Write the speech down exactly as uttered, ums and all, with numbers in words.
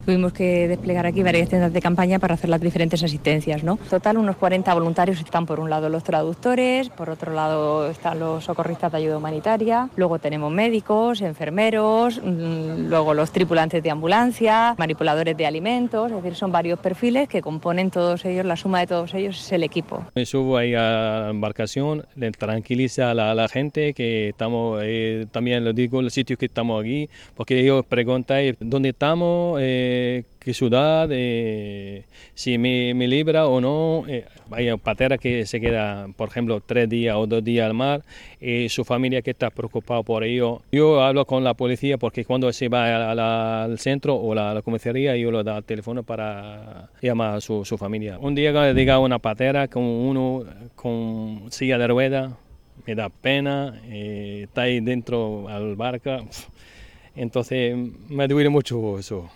Tuvimos que desplegar aquí varias tiendas de campaña para hacer las diferentes asistencias, ¿no? Total, unos cuarenta voluntarios están por un lado los traductores, por otro lado están los socorristas de ayuda humanitaria, luego tenemos médicos, enfermeros, luego los tripulantes de ambulancia, manipuladores de alimentos, es decir, son varios perfiles que componen todos ellos, la suma de todos ellos es el equipo. Me subo ahí a la embarcación, le tranquiliza a la, a la gente que estamos, eh, también les digo los sitios que estamos aquí, porque ellos preguntan dónde estamos, eh, qué ciudad, eh, si me, me libra o no. Eh, hay pateras que se queda, por ejemplo, tres días o dos días al mar, y su familia que está preocupada por ello. Yo hablo con la policía porque cuando se va a la, al centro o la, la comisaría, yo le doy el teléfono para llamar a su, su familia. Un día que diga una patera con uno con silla de rueda, me da pena, eh, está ahí dentro al barco, entonces me duele mucho eso.